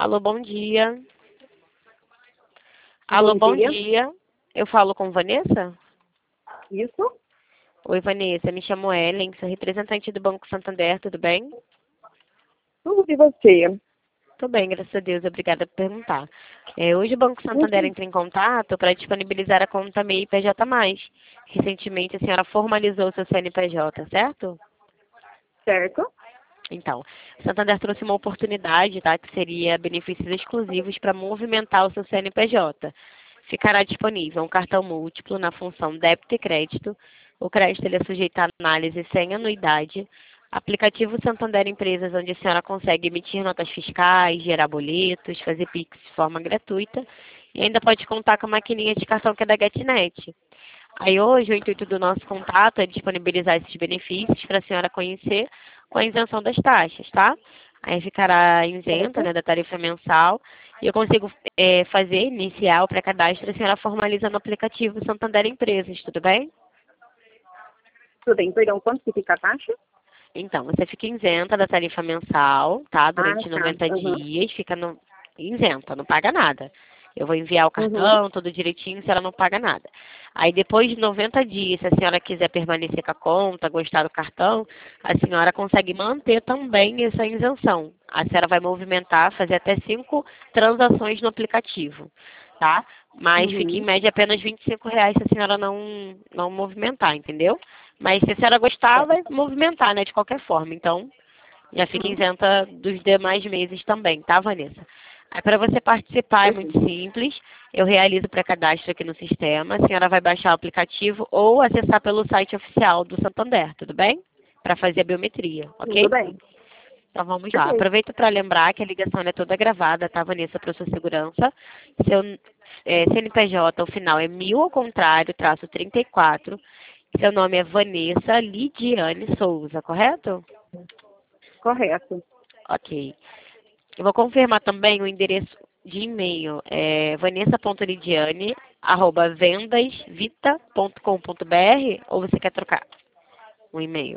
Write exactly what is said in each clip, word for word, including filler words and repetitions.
Alô, bom dia. Alô, Bom bom dia. dia. Eu falo com Vanessa? Isso? Oi, Vanessa. Me chamo Ellen, sou representante do Banco Santander, tudo bem? Tudo de você. Tudo bem, graças a Deus. Obrigada por perguntar. É, hoje o Banco Santander Uhum. entra em contato para disponibilizar a conta M E I P J mais. Recentemente a senhora formalizou o seu C N P J, certo? Certo? Então, o Santander trouxe uma oportunidade, tá? Que seria benefícios exclusivos para movimentar o seu C N P J. Ficará disponível um cartão múltiplo na função débito e crédito. O crédito ele é sujeito à análise sem anuidade. Aplicativo Santander Empresas, onde a senhora consegue emitir notas fiscais, gerar boletos, fazer Pix de forma gratuita. E ainda pode contar com a maquininha de cartão que é da GetNet. Aí hoje o intuito do nosso contato é disponibilizar esses benefícios para a senhora conhecer com a isenção das taxas, tá? Aí ficará isenta, Certo? né, da tarifa mensal e eu consigo é, fazer, iniciar o pré-cadastro e a senhora formaliza no aplicativo Santander Empresas, tudo bem? Tudo bem. Perdão, quanto que fica a taxa? Então, você fica isenta da tarifa mensal, tá? Ah, Durante tá. noventa Uhum. dias, fica no- isenta, não paga nada. Eu vou enviar o Uhum. cartão, tudo direitinho, a senhora não paga nada. Aí depois de noventa dias, se a senhora quiser permanecer com a conta, gostar do cartão, a senhora consegue manter também essa isenção. A senhora vai movimentar, fazer até cinco transações no aplicativo, tá? Mas fica em Uhum. média apenas vinte e cinco reais se a senhora não, não movimentar, entendeu? Mas se a senhora gostar, vai Certo. movimentar, né, de qualquer forma. Então, já fica Uhum. isenta dos demais meses também, tá, Vanessa? Aí, para você participar é muito Perfeito. simples. Eu realizo o pré-cadastro aqui no sistema. A senhora vai baixar o aplicativo ou acessar pelo site oficial do Santander, tudo bem? Para fazer a biometria, Tudo ok? bem. Então vamos lá. Perfeito. Aproveito para lembrar que a ligação é toda gravada, tá, Vanessa, para sua segurança. Seu é, C N P J, o final é mil ao contrário, traço trinta e quatro. Seu nome é Vanessa Lidiane Souza, correto? Correto. Ok. Eu vou confirmar também o endereço de e-mail. É vanessa ponto lidiane arroba vendasvita ponto com ponto br ou você quer trocar o e-mail?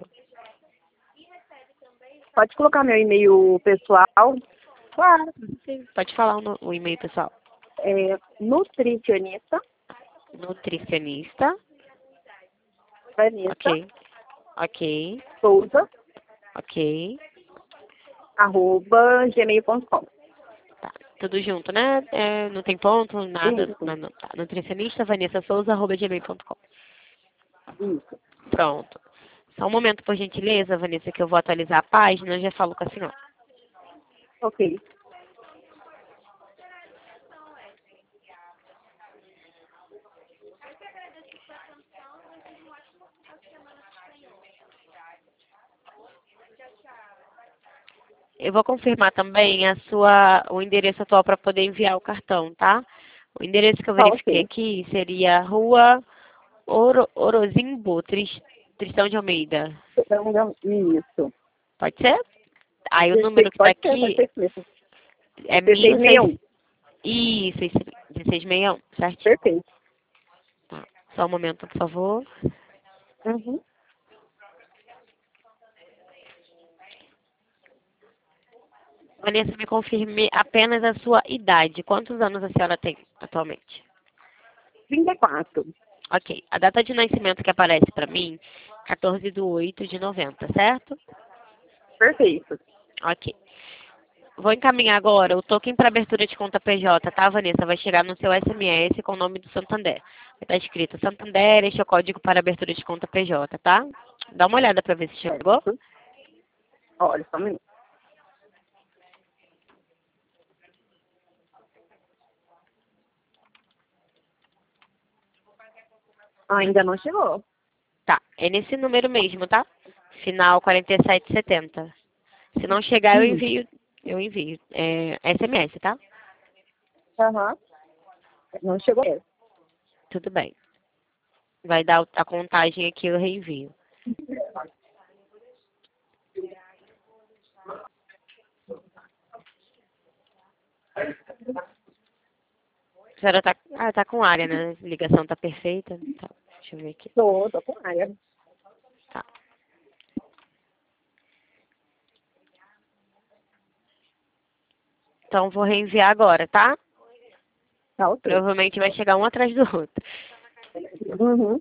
Pode colocar meu e-mail pessoal. Claro. Sim. Pode falar o, no- o e-mail, pessoal. É nutricionista Nutricionista. Vanessa Ok. Ok. Souza, Ok. arroba gmail ponto com. Tá. Tudo junto, né? É, não tem ponto, nada. Isso. Não, não, tá. Nutricionista Vanessa Souza, arroba gmail ponto com. Isso. Pronto. Só um momento, por gentileza, Vanessa, que eu vou atualizar a página, eu já falo com a senhora. Ok. Eu vou confirmar também a sua, o endereço atual para poder enviar o cartão, tá? O endereço que eu Tá verifiquei ok. aqui seria Rua Oro, Orozimbo, Tris- Tristão de Almeida. Então, isso. Pode ser? Aí o número Dezesseis- que está Pode ser, pode aqui ser isso mesmo. é dezesseis sessenta e um. mil e seiscentos. Isso, isso, dezesseis sessenta e um, certinho. Perfeito. Tá. Só um momento, por favor. Uhum. Vanessa, me confirme apenas a sua idade. Quantos anos a senhora tem atualmente? trinta e quatro. Ok. A data de nascimento que aparece para mim, quatorze de oito de noventa, certo? Perfeito. Ok. Vou encaminhar agora o token para abertura de conta P J, tá, Vanessa? Vai chegar no seu S M S com o nome do Santander. Vai estar escrito Santander, este é o código para abertura de conta P J, tá? Dá uma olhada para ver se chegou. Certo. Olha, só um minuto. Ainda não chegou. Tá, é nesse número mesmo, tá? Final quarenta e sete setenta. Se não chegar, eu Isso. envio, eu envio. É S M S, tá? Aham. Não chegou. É. Tudo bem. Vai dar a contagem aqui, eu reenvio. A senhora tá, ah, tá com área, né? A ligação tá perfeita. Tá, deixa eu ver aqui. Tô, tô com área. Tá. Então, então vou reenviar agora, tá? Tá ok. Provavelmente vai chegar um atrás do outro. Uhum.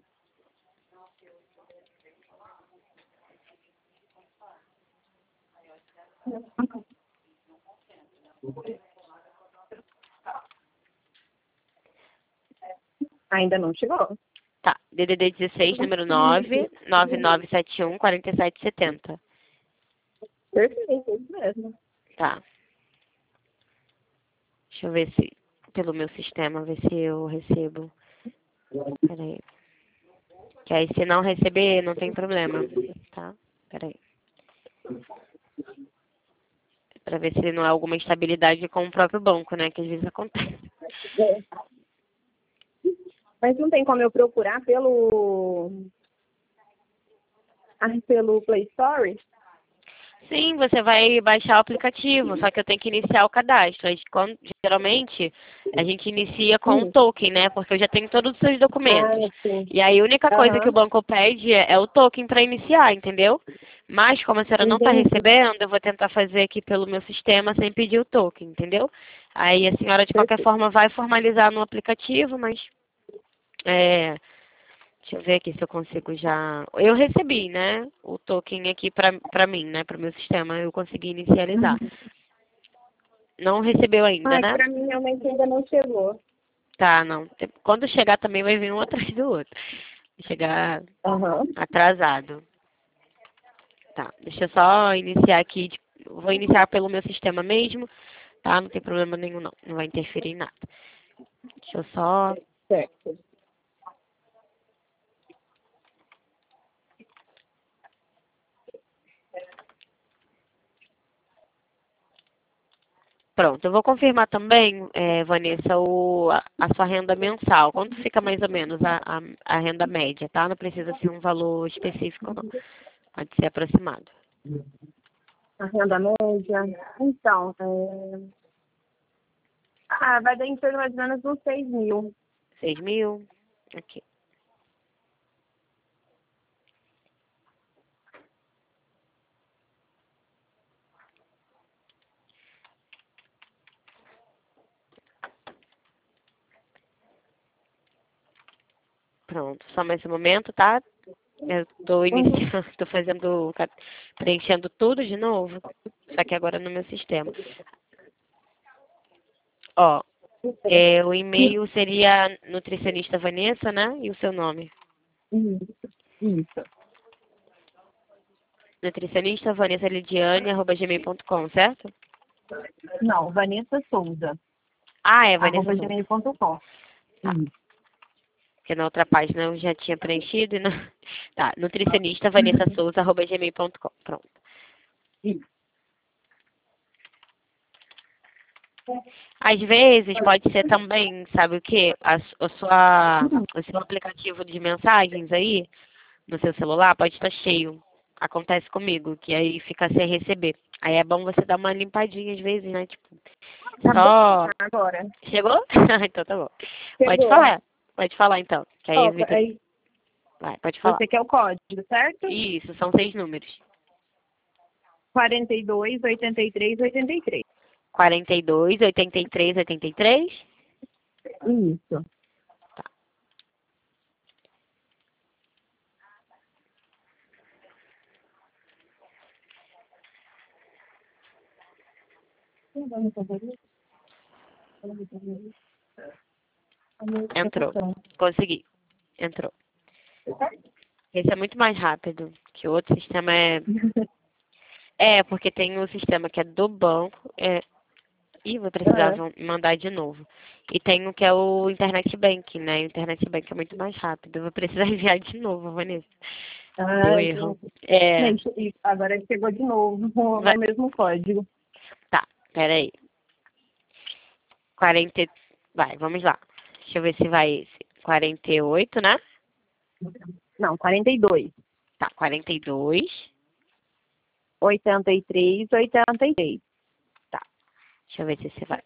Ainda não chegou. Tá, D D D dezesseis, número nove, nove nove sete um, quatro sete sete zero. Perfeito, isso mesmo. Tá. Deixa eu ver se, pelo meu sistema, ver se eu recebo. Peraí. Que aí se não receber, não tem problema, tá? Peraí. Pra ver se não há alguma instabilidade com o próprio banco, né? Que às vezes acontece. É. Mas não tem como eu procurar pelo... Ah, pelo Play Store? Sim, você vai baixar o aplicativo, só que eu tenho que iniciar o cadastro. Aí, quando- geralmente, a gente inicia com o Hum. token, né? Porque eu já tenho todos os seus documentos. Ah, sim. E aí, a única coisa que o Aham. banco pede é, é o token para iniciar, entendeu? Mas, como a senhora não está Entendi. recebendo, eu vou tentar fazer aqui pelo meu sistema sem pedir o token, entendeu? Aí, a senhora, de qualquer Perfeito. forma, vai formalizar no aplicativo, mas... É, deixa eu ver aqui se eu consigo já... Eu recebi, né, o token aqui pra, pra mim, né, para o meu sistema. Eu consegui inicializar. Não recebeu ainda, Ai, né? pra mim realmente ainda não chegou. Tá, não. Quando chegar também vai vir um atrás do outro. Vai chegar Aham. atrasado. Tá, deixa eu só iniciar aqui. tipo, Vou iniciar pelo meu sistema mesmo, tá? Não tem problema nenhum, não. Não vai interferir em nada. Deixa eu só... Certo. Pronto, eu vou confirmar também, eh, Vanessa, o, a, a sua renda mensal. Quanto fica mais ou menos a, a, a renda média, tá? Não precisa ser um valor específico, não. Pode ser aproximado. A renda média. Então, é... ah, vai dar em torno mais ou menos uns seis mil. Seis mil? Aqui. Pronto, só mais um momento, tá? Eu estou Uhum. iniciando, estou fazendo, ca- preenchendo tudo de novo, só que agora no meu sistema. Ó, é, o e-mail seria nutricionista Vanessa, né? E o seu nome? Isso. Isso. Nutricionista Vanessa Lidiane, arroba gmail ponto com, certo? Não, Vanessa Souza, Ah, é Vanessa arroba Souza. gmail ponto com. Tá. Isso. Porque na outra página eu já tinha preenchido e não... Tá, nutricionista Vanessa Souza, arroba gmail ponto com. Pronto. Isso. Às vezes pode ser também, sabe o quê? A, su- a sua, o seu aplicativo de mensagens aí, no seu celular, pode estar cheio. Acontece comigo, que aí fica sem receber. Aí é bom você dar uma limpadinha às vezes, né? Tipo, Tá bom só... agora. Chegou? Então tá bom. Pode Chegou. falar. Pode falar então, que aí Ó, evita... aí Vai, pode falar. você quer o código, certo? Isso, são seis números. quarenta e dois, oitenta e três, oitenta e três. quarenta e dois, oitenta e três, oitenta e três. Isso. Entrou. Consegui. Entrou. Esse é muito mais rápido, que o outro sistema é... É, porque tem o sistema que é do banco. É... Ih, vou precisar Ah, van- mandar de novo. E tem o que é o Internet Bank, né? O Internet Bank é muito mais rápido. Eu vou precisar enviar de novo, Vanessa. Deu ah, erro. entendi. É... Gente, e agora chegou de novo com Vai... o mesmo código. Tá, peraí. quarenta... e- Vai, vamos lá. Deixa eu ver se vai esse. quarenta e oito, né? Não, quarenta e dois. Tá, quarenta e dois. oitenta e três, oitenta e três. Tá, deixa eu ver se você vai.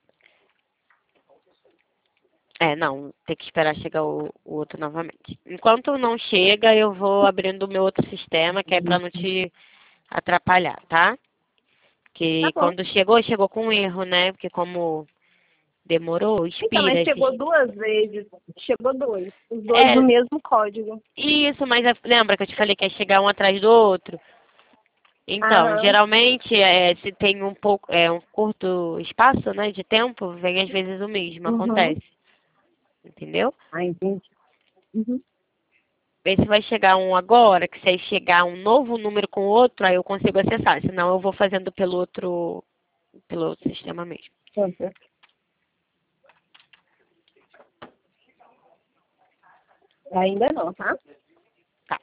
É, não, tem que esperar chegar o, o outro novamente. Enquanto não chega, eu vou abrindo o meu outro sistema, que é pra não te atrapalhar, tá? Tá Porque bom. quando chegou, chegou com erro, né? Porque como demorou, Então, mas expira. chegou esses- duas vezes. Chegou dois. Os dois no É, mesmo código. isso, mas é- lembra que eu te falei que ia chegar um atrás do outro? Então, Aham. geralmente, é, se tem um pouco, é um curto espaço, né, de tempo, vem às vezes o mesmo, Uhum. acontece. Entendeu? Ah, entendi. Uhum. Vê se vai chegar um agora, que se aí chegar um novo número com outro, aí eu consigo acessar. Senão eu vou fazendo pelo outro, pelo outro sistema mesmo. Pronto. Ainda não, tá? Tá.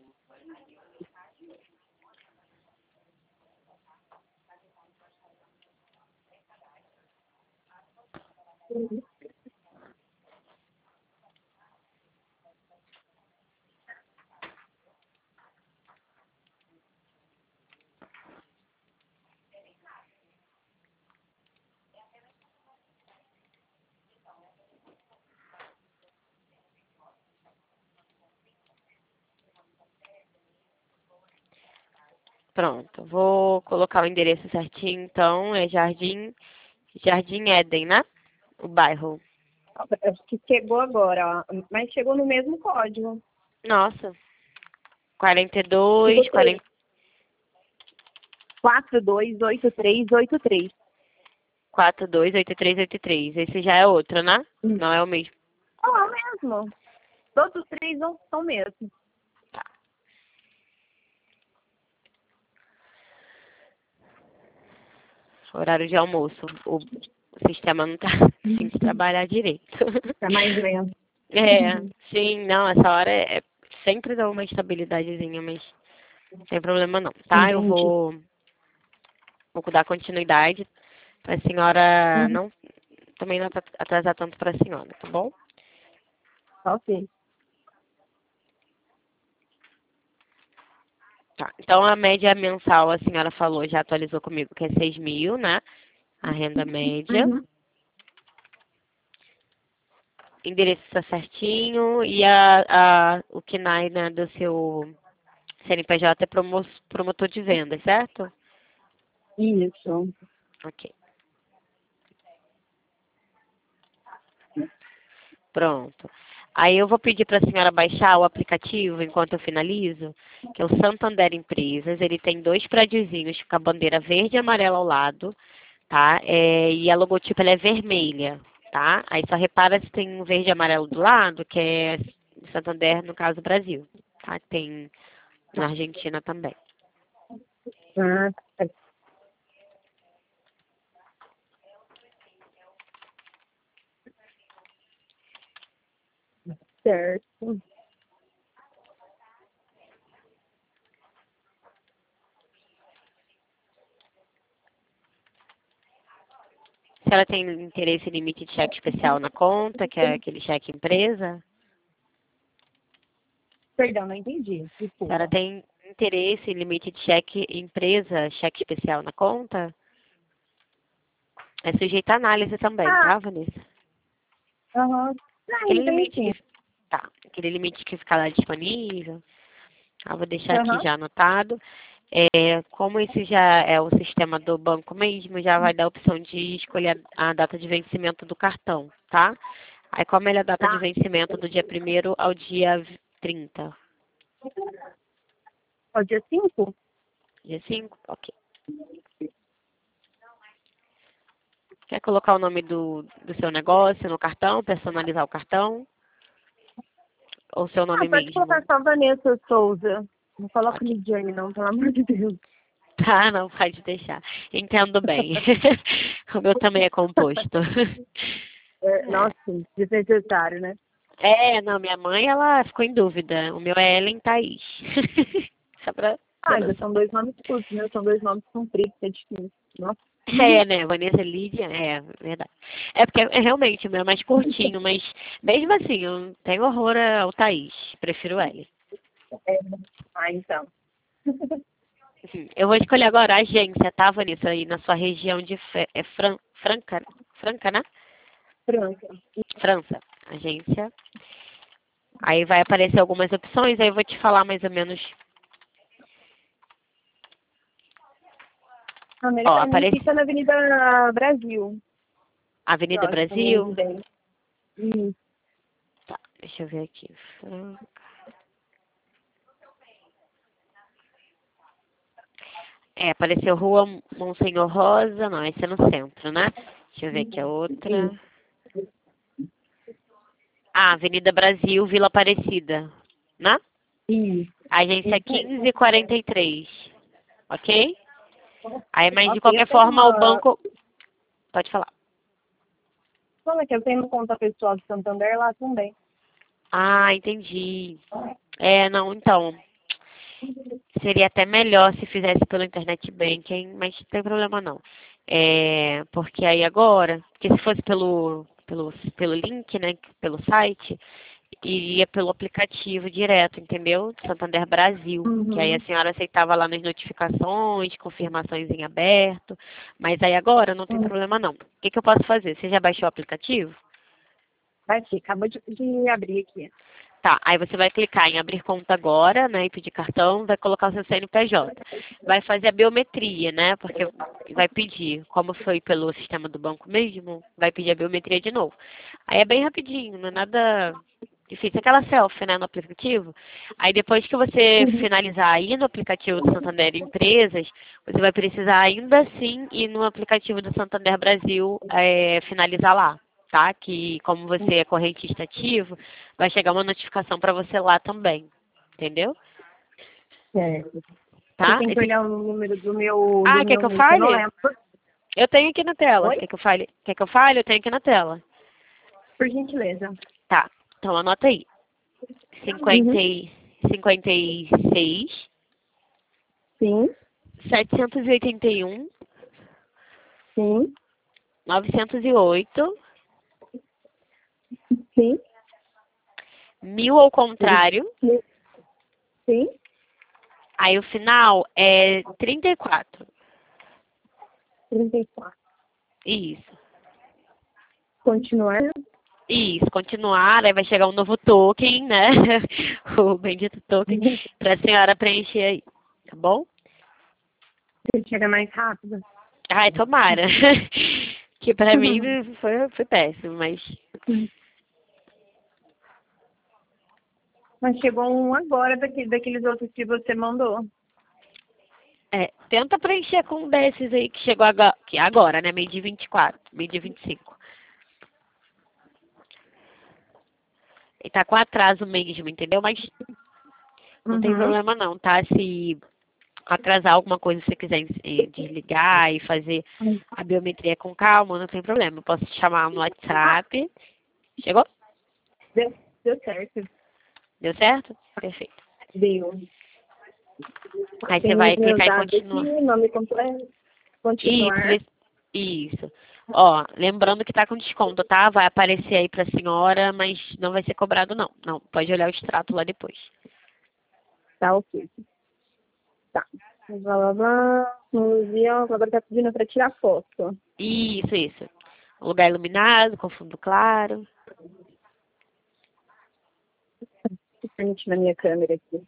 Pronto. Vou colocar o endereço certinho, então. É Jardim, Jardim Éden, né? O bairro. Acho que chegou agora, ó. Mas chegou no mesmo código. Nossa. quarenta e Ficou dois, três. quarenta, quatro dois oito três oito três. quatro dois oito três oito três. Esse já é outro, né? Hum. Não é o mesmo. Oh, é o mesmo. Todos os três são são mesmo. Tá. Horário de almoço. O, o sistema não tá afim de trabalhar direito. Tá mais lento. É, sim, não, essa hora é, é- sempre dá uma estabilidadezinha, mas sem problema não, tá? Eu Entendi. vou, vou dar continuidade pra senhora Uhum. não, também não atra- atrasar tanto pra senhora, tá bom? Ok. Tá. Então a média mensal, a senhora falou, já atualizou comigo que é seis mil, né? A renda média. Uhum. Endereço está certinho e a, a, o K N A I, né, do seu C N P J é promo, promotor de vendas, certo? Isso. Ok. Pronto. Aí eu vou pedir para a senhora baixar o aplicativo enquanto eu finalizo, que é o Santander Empresas. Ele tem dois prédiozinhos com a bandeira verde e amarela ao lado, tá? É, e a logotipo ela é vermelha, tá? Aí só repara se tem um verde e amarelo do lado, que é Santander, no caso, Brasil, tá? Tem na Argentina também. Ah, tá certo. Se ela tem interesse em limite de cheque especial na conta, que é aquele cheque empresa, Perdão, não entendi. se ela Desculpa. tem interesse em limite de cheque empresa, cheque especial na conta, é sujeito a análise também, Ah, tá, Vanessa? aham. Ah, Aquele entendi limite sim. que, tá, aquele limite que fica lá disponível, ah, vou deixar aqui Aham. já anotado. É, como esse já é o sistema do banco mesmo, já vai dar a opção de escolher a data de vencimento do cartão, tá? Aí como ele é a data de Tá. vencimento do dia primeiro ao dia trinta. Ó, dia cinco? Dia cinco? Ok. Quer colocar o nome do, do seu negócio no cartão, personalizar o cartão? Ou seu Ah, nome pode colocar mesmo? só Vanessa Souza. Não coloca Ok. Lidiane, não, pelo amor de Deus. Tá, não, pode deixar. Entendo bem. O meu também é composto. É, nossa, desnecessário, né? É, não, minha mãe, ela ficou em dúvida. O meu é Ellen Thaís. Só pra ter Ah, ainda noção. são dois nomes curtos, né? São dois nomes compridos, é difícil. Nossa. É, né? Vanessa Lídia, é, verdade. É porque é, realmente o meu é mais curtinho, mas mesmo assim, eu tenho horror ao Thaís. Prefiro Ellen. É. Ah, então. Uhum. Eu vou escolher agora a agência, tá, Vanessa? Aí na sua região de Fe- é Fran... Franca, Franca, né? Franca. França. Agência. Aí vai aparecer algumas opções, aí eu vou te falar mais ou menos A Ó, Americana aparece fica na Avenida Brasil. Avenida Próximo, Brasil. bem. Isso. Tá, deixa eu ver aqui. Franca. É, apareceu Rua Monsenhor Rosa, não, esse é no centro, né? Deixa eu ver aqui a outra. Isso. Ah, Avenida Brasil, Vila Aparecida, né? Isso. Agência Isso mesmo. quinze e quarenta e três, ok? Aí, mas de Ok, eu qualquer tenho forma o uma. banco... Pode falar. Como é que eu tenho uma conta pessoal de Santander lá também? Ah, entendi. É, não, então, seria até melhor se fizesse pelo internet banking, mas não tem problema não. É, porque aí agora, porque se fosse pelo, pelo, pelo link, né, pelo site, iria pelo aplicativo direto, entendeu? Santander Brasil. Que aí a Uhum. senhora aceitava lá nas notificações, confirmações em aberto. Mas aí agora não tem Hum. problema não. O que, que eu posso fazer? Você já baixou o aplicativo? Vai ser, acabou de, de abrir aqui. Tá, aí você vai clicar em abrir conta agora, né, e pedir cartão, vai colocar o seu C N P J. Vai fazer a biometria, né, porque vai pedir, como foi pelo sistema do banco mesmo, vai pedir a biometria de novo. Aí é bem rapidinho, não é nada difícil. Aquela selfie, né, no aplicativo. Aí depois que você Uhum. finalizar aí no aplicativo do Santander Empresas, você vai precisar ainda assim ir no aplicativo do Santander Brasil é, finalizar lá. Tá? Que como você é correntista ativo, vai chegar uma notificação para você lá também. Entendeu? Certo. Você Tá? tem que Esse... olhar o número do meu, do Ah, quer meu que eu NIS, eu não fale? lembro. Eu tenho aqui na tela. Oi? Quer que eu fale? Quer que eu fale? Eu tenho aqui na tela. Por gentileza. Tá. Então anota aí. cinquenta Uhum. e cinquenta e seis, Sim, setecentos e oitenta e um, sim, novecentos e oito, sim. mil ao contrário. Sim, Aí o final é trinta e quatro. trinta e quatro. Isso. Continuar. Isso, continuar, aí vai chegar um novo token, né? O bendito token, pra senhora preencher aí, tá bom? Você chega mais rápido. Ai, tomara. Que pra mim foi, foi péssimo, mas Mas chegou um agora daquele, daqueles outros que você mandou. é, tenta preencher com um desses aí que chegou agora, que é agora, né? Meio dia vinte e quatro, meio dia vinte e cinco. E tá com atraso mesmo, entendeu? Mas não tem Uhum. problema não, tá? Se atrasar alguma coisa, se você quiser eh, desligar e fazer a biometria com calma, não tem problema. Eu posso te chamar no WhatsApp. Chegou? Deu, deu certo. Deu certo? Perfeito. Deu. Aí você Tem os vai meus clicar em dados aqui, continuar. nome completo. Isso, Continuar. vê- isso. Ó, lembrando que tá com desconto, tá? Vai aparecer aí pra senhora, mas não vai ser cobrado não. Não, pode olhar o extrato lá depois. Tá ok. Tá. Blá, blá, blá. Museu, agora tá pedindo pra tirar foto. Isso, isso. Lugar iluminado, com fundo claro. Frente na minha câmera aqui.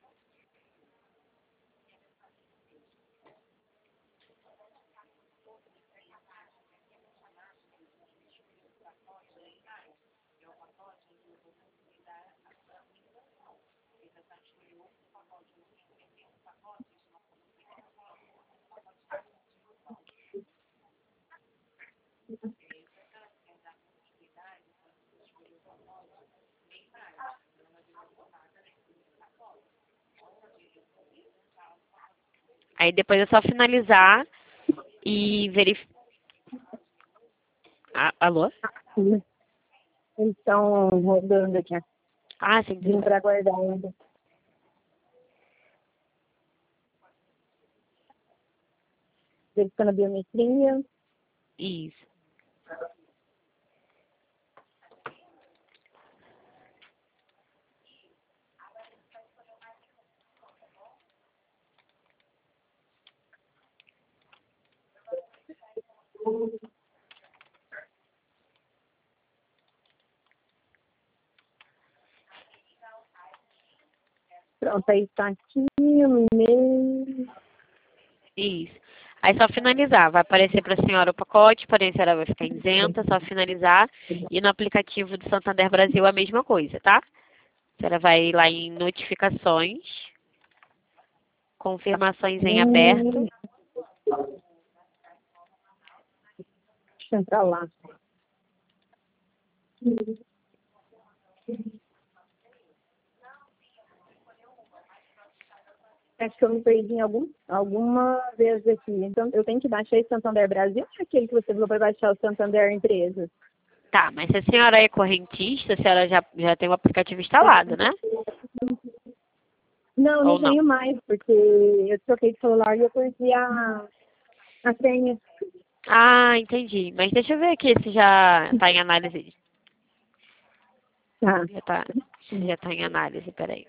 Aí depois é só finalizar e verificar. Alô? Eles estão rodando aqui. Ah, sim, tudo Vim bem. pra guardar ainda. Verificando a biometria. Isso. Pronto, aí tá aqui o e-mail. Isso. Aí só finalizar, vai aparecer para a senhora o pacote, porém a senhora vai ficar isenta, só finalizar. E no aplicativo do Santander Brasil a mesma coisa, tá? A senhora vai lá em notificações, confirmações em aberto. Hum, deixa eu entrar lá. Acho que eu me perdi em algum, alguma vez aqui. Então, eu tenho que baixar esse Santander Brasil ou aquele que você falou para baixar o Santander Empresas? Tá, mas se a senhora é correntista, a senhora já, já tem o aplicativo instalado, né? Não, Ou não não? tenho mais, porque eu troquei de celular e eu perdi a, a senha. Ah, entendi. Mas deixa eu ver aqui se já está em análise. Tá. Já está já tá em análise, peraí.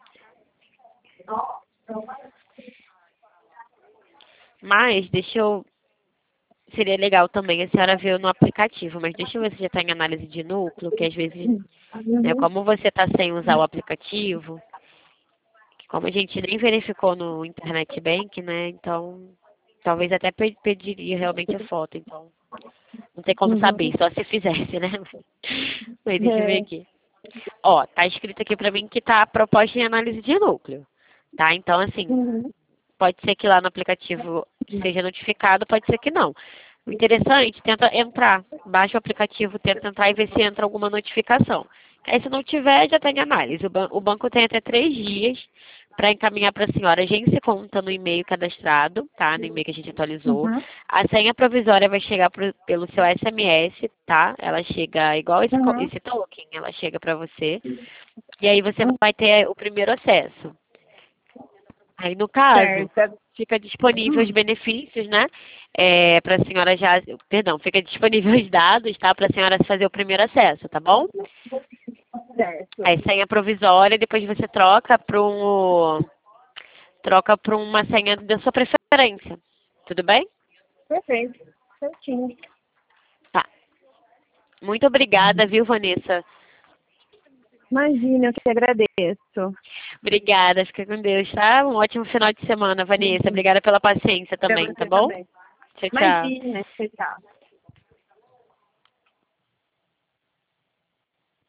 Mas deixa eu... Seria legal também a senhora ver no aplicativo, mas deixa eu ver se já está em análise de núcleo, que às vezes, né, Uhum. como você está sem usar o aplicativo, como a gente nem verificou no Internet Bank, né, então talvez até pe- pediria realmente a foto, então não tem como saber, Uhum. só se fizesse, né? Mas deixa eu ver É. aqui. Ó, tá escrito aqui pra mim que tá proposta em análise de núcleo, tá? Então, assim, Uhum. pode ser que lá no aplicativo seja notificado, pode ser que não. O interessante, tenta entrar, baixa o aplicativo, tenta entrar e ver se entra alguma notificação. Aí se não tiver, já tem análise. O, ban o banco tem até três dias para encaminhar para a senhora a agência conta no e-mail cadastrado, tá? No e-mail que a gente atualizou. Uhum. A senha provisória vai chegar pro, pelo seu S M S, tá? Ela chega igual esse, co- Uhum. esse token, ela chega para você. E aí você Uhum. vai ter o primeiro acesso. Aí, no caso, Certo. fica disponível os Hum. benefícios, né? É, para a senhora já, perdão, fica disponível os dados, tá? Para a senhora fazer o primeiro acesso, tá bom? Certo. Aí senha provisória, depois você troca para um, troca para uma senha da sua preferência. Tudo bem? Perfeito. Certinho. Tá. Muito obrigada, viu, Vanessa? Imagina, eu que agradeço. Obrigada, fica com Deus, tá? Um ótimo final de semana, Vanessa. Obrigada pela paciência Para também, tá você bom? também. Tchau, tchau. Imagina, tchau.